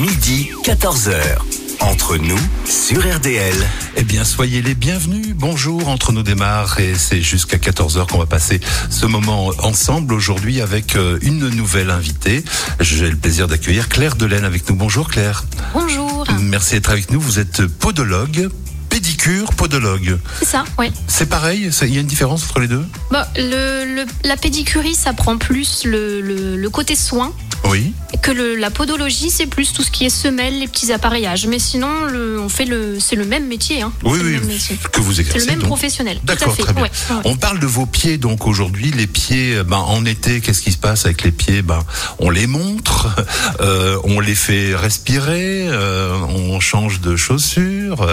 Midi, 14h. Entre nous, sur RDL. Eh bien, soyez les bienvenus. Bonjour, Entre nous démarre et c'est jusqu'à 14h qu'on va passer ce moment ensemble aujourd'hui avec une nouvelle invitée. J'ai le plaisir d'accueillir Claire Delaine avec nous. Bonjour Claire. Bonjour. Merci d'être avec nous. Vous êtes podologue, pédicure, podologue. C'est ça, oui. C'est pareil, il y a une différence entre les deux ? Bon, la pédicurie, ça prend plus le côté soin. Oui. Que la podologie, c'est plus tout ce qui est semelles, les petits appareillages. Mais sinon, c'est le même métier. Hein. Oui, c'est oui, le même métier. Que vous exercez. C'est le même donc. Professionnel. D'accord, tout à fait. très bien. Ouais. On parle de vos pieds donc aujourd'hui. Les pieds, en été, qu'est-ce qui se passe avec les pieds ? On les montre, on les fait respirer, on change de chaussures,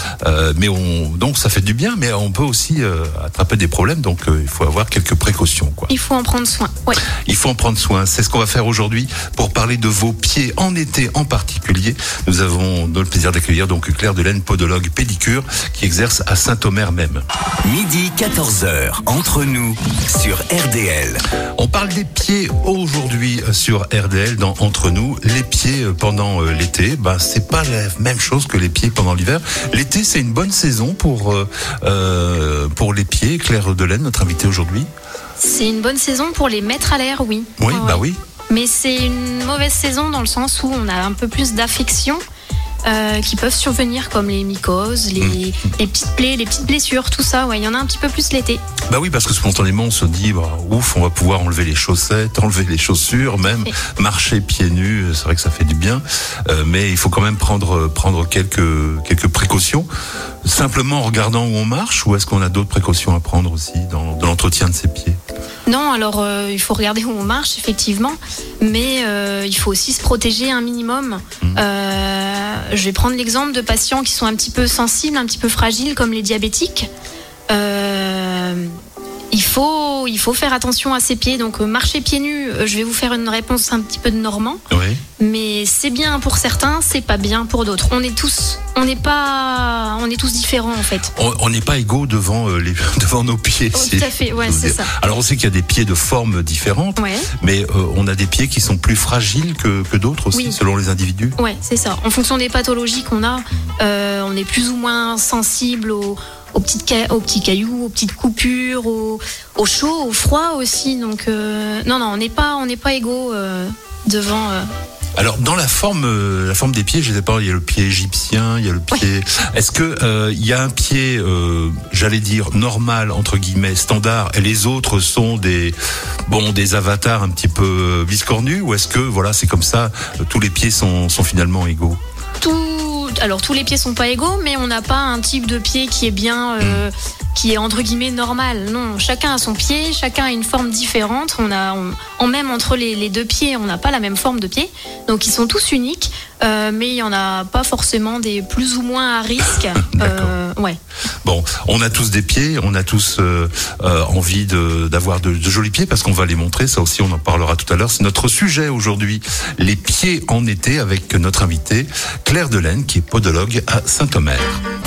donc ça fait du bien. Mais on peut aussi attraper des problèmes. Donc il faut avoir quelques précautions, quoi. Il faut en prendre soin. Ouais. Il faut en prendre soin. C'est ce qu'on va faire aujourd'hui pour parler de vos pieds en été en particulier. Nous avons le plaisir d'accueillir donc Claire Delaine, podologue pédicure, qui exerce à Saint-Omer même. Midi, 14h. Entre nous, sur RDL. On parle des pieds aujourd'hui sur RDL dans Entre nous. Les pieds pendant l'été, c'est pas la même chose que les pieds pendant l'hiver. L'été, c'est une bonne saison pour les pieds. Claire Delaine, notre invitée aujourd'hui. C'est une bonne saison pour les mettre à l'air, oui. Oui, Ouais. oui. Mais c'est une mauvaise saison dans le sens où on a un peu plus d'affections qui peuvent survenir, comme les mycoses, les petites plaies, les petites blessures, tout ça. Ouais, il y en a un petit peu plus l'été. Oui, parce que spontanément, on se dit, ouf, on va pouvoir enlever les chaussettes, enlever les chaussures, même marcher pieds nus. C'est vrai que ça fait du bien, mais il faut quand même prendre quelques précautions. Simplement en regardant où on marche, ou est-ce qu'on a d'autres précautions à prendre aussi dans l'entretien de ses pieds ? Non, alors il faut regarder où on marche, effectivement, mais il faut aussi se protéger un minimum. Je vais prendre l'exemple de patients qui sont un petit peu sensibles, un petit peu fragiles, comme les diabétiques. Il faut faire attention à ses pieds. Donc marcher pieds nus, je vais vous faire une réponse un petit peu de normand. Oui. Mais c'est bien pour certains, c'est pas bien pour d'autres. On est tous différents en fait. On n'est pas égaux devant nos pieds. Oh, tout à fait, ouais, c'est ça. Alors on sait qu'il y a des pieds de formes différentes, Ouais. mais on a des pieds qui sont plus fragiles que d'autres aussi, Oui. selon les individus. Ouais, c'est ça. En fonction des pathologies qu'on a, on est plus ou moins sensible aux petits cailloux, aux petites coupures, au chaud, au froid aussi. Donc non, on n'est pas égaux devant. Alors dans la forme des pieds, je ne sais pas, il y a le pied égyptien, il y a le pied. Ouais. Est-ce que il y a un pied, j'allais dire normal entre guillemets, standard, et les autres sont des avatars un petit peu biscornus, ou est-ce que c'est comme ça, tous les pieds sont finalement égaux? Alors tous les pieds sont pas égaux, mais on n'a pas un type de pied qui est bien, qui est entre guillemets normal. Non, chacun a son pied, chacun a une forme différente. Même entre les deux pieds, on n'a pas la même forme de pied. Donc ils sont tous uniques, mais il y en a pas forcément des plus ou moins à risque. Ouais. Bon, on a tous des pieds, on a tous envie d'avoir de jolis pieds parce qu'on va les montrer. Ça aussi, on en parlera tout à l'heure. C'est notre sujet aujourd'hui, les pieds en été, avec notre invitée Claire Delaine, qui est podologue à Saint-Omer.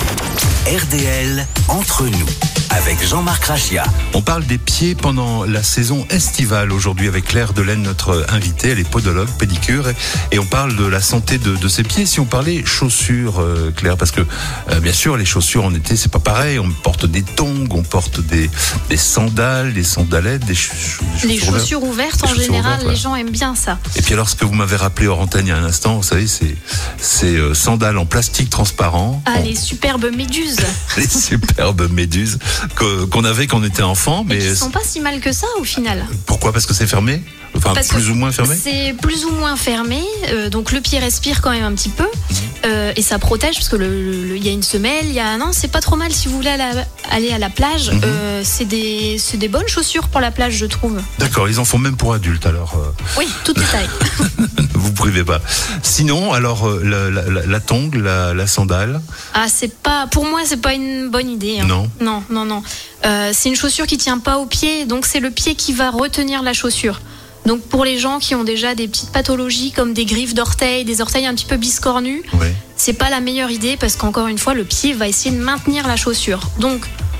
RDL, Entre nous, avec Jean-Marc Rachia. On parle des pieds pendant la saison estivale aujourd'hui avec Claire Delaine, notre invitée. Elle est podologue, pédicure, et on parle de la santé de ses pieds. Si on parlait chaussures, Claire, parce que bien sûr les chaussures en été c'est pas pareil. On porte des tongs, on porte des sandales, des sandalettes, les chaussures ouvertes en général, les gens aiment bien ça. Et puis alors ce que vous m'avez rappelé hors antenne il y a un instant, vous savez, c'est sandales en plastique transparent. Les superbes méduses. Les superbes méduses qu'on avait quand on était enfant, mais qui sont pas si mal que ça au final. Pourquoi ? Parce que c'est fermé ? Enfin, Parce plus ou moins fermé ? C'est plus ou moins fermé, donc le pied respire quand même un petit peu, et ça protège parce que il y a une semelle, non, c'est pas trop mal si vous voulez aller à la plage. C'est des bonnes chaussures pour la plage, je trouve. D'accord, ils en font même pour adultes alors. Oui, toutes les tailles. Vous privez pas. Sinon, alors la tongue, la sandale. Pour moi, c'est pas une bonne idée. Hein. Non. C'est une chaussure qui tient pas au pied, donc c'est le pied qui va retenir la chaussure. Donc pour les gens qui ont déjà des petites pathologies comme des griffes d'orteils, des orteils un petit peu biscornus, c'est pas la meilleure idée parce qu'encore une fois, le pied va essayer de maintenir la chaussure. Donc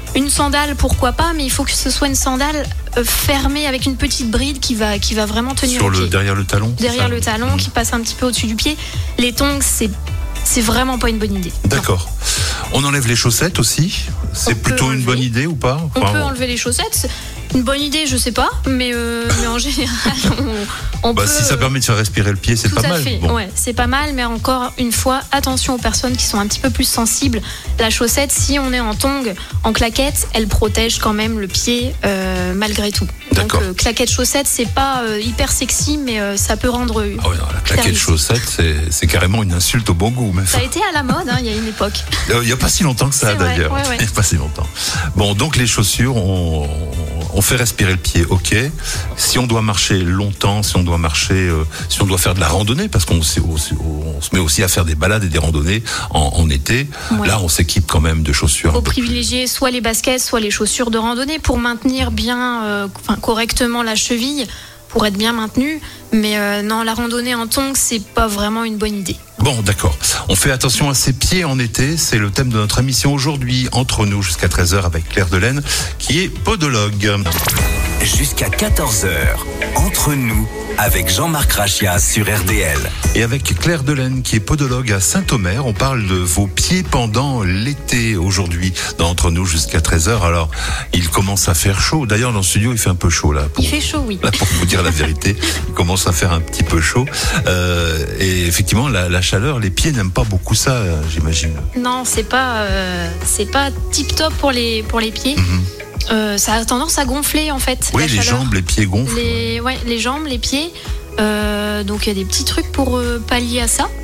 Une sandale, pourquoi pas, mais il faut que ce soit une sandale fermée avec une petite bride qui va vraiment tenir Sur le pied. derrière le talon. Derrière le talon, qui passe un petit peu au-dessus du pied. Les tongs, c'est vraiment pas une bonne idée. D'accord. On enlève les chaussettes aussi. C'est plutôt une bonne idée ou pas? On peut enlever les chaussettes. Une bonne idée, je sais pas, mais en général, on peut. Si ça permet de faire respirer le pied, c'est pas mal. Tout à fait. Bon. Ouais, c'est pas mal, mais encore une fois, attention aux personnes qui sont un petit peu plus sensibles. La chaussette, si on est en tongs, en claquette, elle protège quand même le pied malgré tout. D'accord. Donc claquette chaussette, c'est pas hyper sexy, mais ça peut rendre. Ah ouais, non, la claquette chaussette, c'est carrément une insulte au bon goût. Mais ça a été à la mode, il y a une époque. Il n'y a pas si longtemps que ça, d'ailleurs. Ouais. Il n'y a pas si longtemps. Bon, donc les chaussures, on fait respirer le pied, ok. Si on doit marcher longtemps, si on doit faire de la randonnée, parce qu'on se met aussi à faire des balades et des randonnées en été, là on s'équipe quand même de chaussures. Faut privilégier soit les baskets, soit les chaussures de randonnée pour maintenir bien, correctement la cheville, pour être bien maintenu. Mais non, la randonnée en tongs, c'est pas vraiment une bonne idée. Bon, d'accord. On fait attention à ses pieds en été. C'est le thème de notre émission aujourd'hui, Entre nous, jusqu'à 13h avec Claire Delaine, qui est podologue. Jusqu'à 14h, Entre nous, avec Jean-Marc Rachia sur RDL. Et avec Claire Delaine, qui est podologue à Saint-Omer, on parle de vos pieds pendant l'été aujourd'hui, dans Entre nous, jusqu'à 13h. Alors, il commence à faire chaud. D'ailleurs, dans le studio, il fait un peu chaud, là. Il fait chaud, oui. Là, pour vous dire la vérité, il commence à faire un petit peu chaud. Et effectivement, la chaleur, les pieds n'aiment pas beaucoup ça, j'imagine. Non, c'est pas tip top pour les pieds. Ça a tendance à gonfler en fait. Oui, les jambes, les pieds gonflent. Les jambes, les pieds. Donc il y a des petits trucs pour pallier à ça.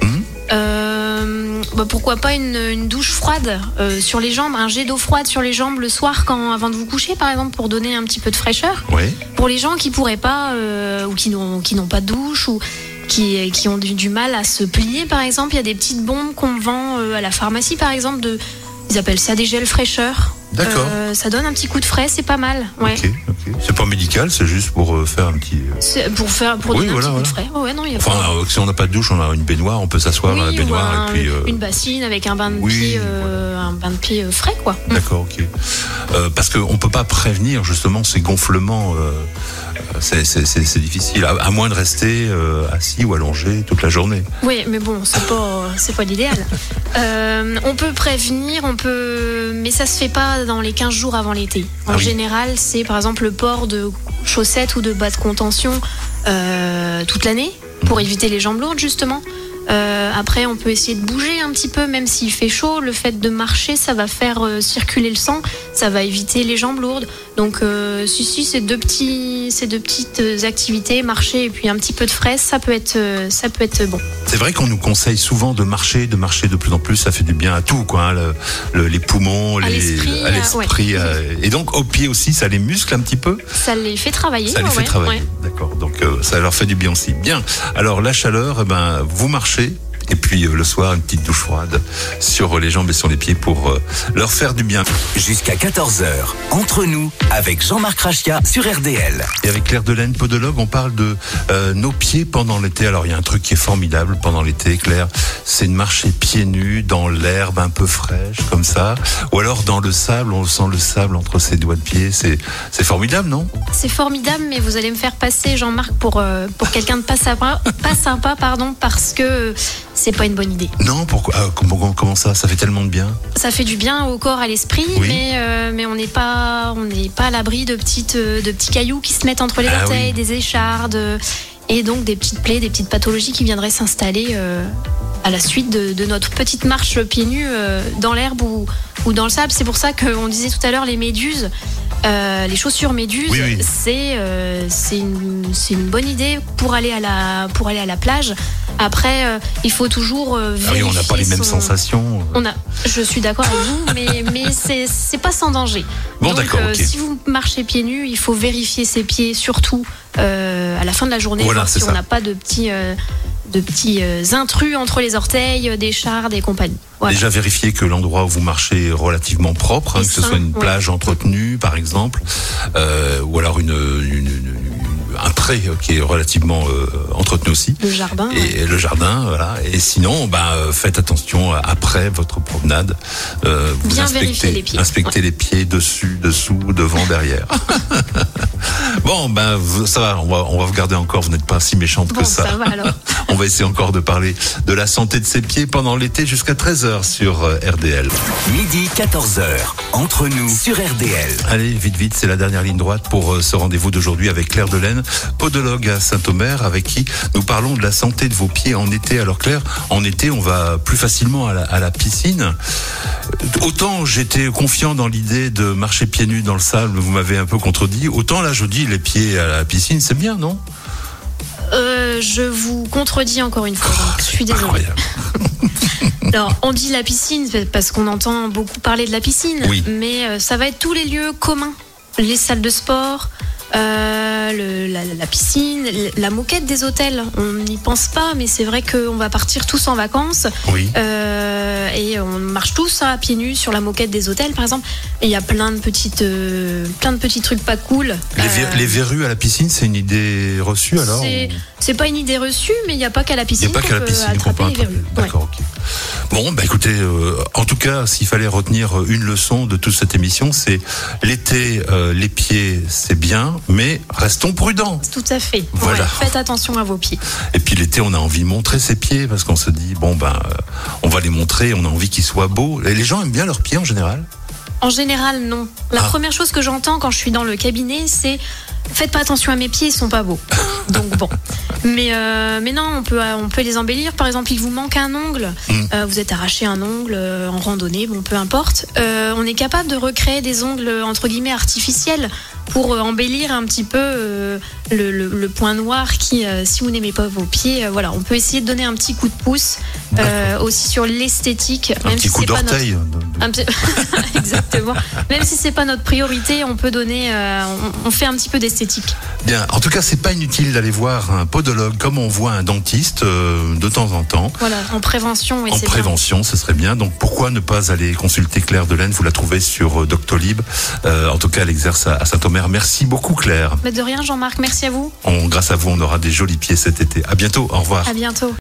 Pourquoi pas une douche froide sur les jambes, un jet d'eau froide sur les jambes le soir avant de vous coucher par exemple, pour donner un petit peu de fraîcheur. Oui. Pour les gens qui pourraient pas ou qui n'ont pas de douche ou qui ont du mal à se plier par exemple, il y a des petites bombes qu'on vend à la pharmacie par exemple, ils appellent ça des gels fraîcheurs. D'accord. Ça donne un petit coup de frais, c'est pas mal. Ouais. Ok. C'est pas médical, c'est juste pour faire un petit. Pour donner un petit coup de frais. Ouais, non, si on n'a pas de douche, on a une baignoire, on peut s'asseoir dans la baignoire et puis. Une bassine avec un bain de pied, un bain de pied frais, quoi. D'accord, ok. Parce qu'on peut pas prévenir justement ces gonflements. C'est difficile, à moins de rester assis ou allongé toute la journée. Oui, mais bon, c'est pas l'idéal. On peut prévenir, mais ça se fait pas dans les 15 jours avant l'été. En général, c'est par exemple le port de chaussettes ou de bas de contention toute l'année pour éviter les jambes lourdes justement. Après, on peut essayer de bouger un petit peu, même s'il fait chaud. Le fait de marcher, ça va faire circuler le sang, ça va éviter les jambes lourdes. Donc, c'est deux petites activités, marcher et puis un petit peu de fraise, ça peut être bon. C'est vrai qu'on nous conseille souvent de marcher de plus en plus. Ça fait du bien à tout, quoi. Hein, les poumons, à l'esprit, et donc au pied aussi, ça les muscle un petit peu. Ça les fait travailler. Ça les fait travailler. D'accord. Donc ça leur fait du bien aussi. Bien. Alors la chaleur, vous marchez. Et puis le soir, une petite douche froide sur les jambes et sur les pieds pour leur faire du bien. Jusqu'à 14h, Entre nous, avec Jean-Marc Rachia sur RDL. Et avec Claire Delaine, podologue, on parle de nos pieds pendant l'été. Alors il y a un truc qui est formidable pendant l'été, Claire, c'est de marcher pieds nus dans l'herbe un peu fraîche, comme ça. Ou alors dans le sable, on sent le sable entre ses doigts de pied. C'est formidable, non? C'est formidable, mais vous allez me faire passer, Jean-Marc, pour quelqu'un de pas sympa, parce que c'est pas une bonne idée. Non, pourquoi? Comment ça? Ça fait tellement de bien. Ça fait du bien au corps, à l'esprit, mais on n'est pas à l'abri de petits cailloux qui se mettent entre les orteils, des échardes, et donc des petites plaies, des petites pathologies qui viendraient s'installer à la suite de notre petite marche pieds nus dans l'herbe ou dans le sable. C'est pour ça qu'on disait tout à l'heure les méduses. Les chaussures méduses, c'est une bonne idée pour aller à la plage. Après, il faut toujours vérifier. On n'a pas les mêmes sensations. Je suis d'accord avec vous, mais c'est pas sans danger. Bon, donc, d'accord. Okay. Si vous marchez pieds nus, il faut vérifier ses pieds, surtout à la fin de la journée, voir si on n'a pas de petits intrus entre les orteils, des chardes et compagnie. Voilà. Déjà vérifier que l'endroit où vous marchez est relativement propre, que ce soit une plage entretenue par exemple, ou alors un pré qui est relativement entretenu aussi. Le jardin. Et le jardin, voilà. Et sinon, faites attention après votre promenade. Vous bien vérifier les pieds. Inspectez les pieds dessus, dessous, devant, derrière. Bon, ça va, on va vous garder encore, vous n'êtes pas si méchante que ça. Ça va alors. On va essayer encore de parler de la santé de ses pieds pendant l'été jusqu'à 13h sur RDL. Midi 14h, entre nous sur RDL. Allez, vite, c'est la dernière ligne droite pour ce rendez-vous d'aujourd'hui avec Claire Delaine, podologue à Saint-Omer, avec qui nous parlons de la santé de vos pieds en été. Alors Claire, en été, on va plus facilement à la piscine. Autant j'étais confiant dans l'idée de marcher pieds nus dans le sable, vous m'avez un peu contredit, autant là je dis les pieds à la piscine, c'est bien, non ? Je vous contredis encore une fois. Donc, je suis désolée. Incroyable. Alors, on dit la piscine parce qu'on entend beaucoup parler de la piscine, oui. Mais ça va être tous les lieux communs, les salles de sport, la piscine, la moquette des hôtels. On n'y pense pas, mais c'est vrai qu'on va partir tous en vacances. Oui. Et on marche tous à pieds nus sur la moquette des hôtels, par exemple. Et il y a plein de petits trucs pas cool. Les verrues à la piscine, c'est une idée reçue alors ? C'est pas une idée reçue, mais il n'y a pas qu'à la piscine qu'on peut attraper les verrues. D'accord, ok. Bon, écoutez, en tout cas, s'il fallait retenir une leçon de toute cette émission, c'est l'été, les pieds, c'est bien, mais restons prudents. Tout à fait. Voilà. Ouais, faites attention à vos pieds. Et puis l'été, on a envie de montrer ses pieds parce qu'on se dit, on va les montrer, on a envie qu'ils soient beaux. Et les gens aiment bien leurs pieds en général ? En général, non. La première chose que j'entends quand je suis dans le cabinet, c'est faites pas attention à mes pieds, ils sont pas beaux. Donc bon. Mais non, on peut les embellir. Par exemple, il vous manque un ongle. Vous êtes arraché un ongle en randonnée, peu importe. On est capable de recréer des ongles entre guillemets artificiels pour embellir un petit peu le point noir qui, si vous n'aimez pas vos pieds, voilà, on peut essayer de donner un petit coup de pouce aussi sur l'esthétique. Un petit coup d'orteil. Exactement. Même si c'est pas notre priorité, on peut donner, on fait un petit peu d'esthétique. Bien. En tout cas, c'est pas inutile d'aller voir un podologue comme on voit un dentiste de temps en temps. Voilà, en prévention. En prévention, ce serait bien. Donc pourquoi ne pas aller consulter Claire Delaine ? Vous la trouvez sur Doctolib. En tout cas, elle exerce à Saint-Omer. Merci beaucoup, Claire. Mais de rien, Jean-Marc. Merci à vous. Grâce à vous, on aura des jolis pieds cet été. À bientôt. Au revoir. À bientôt.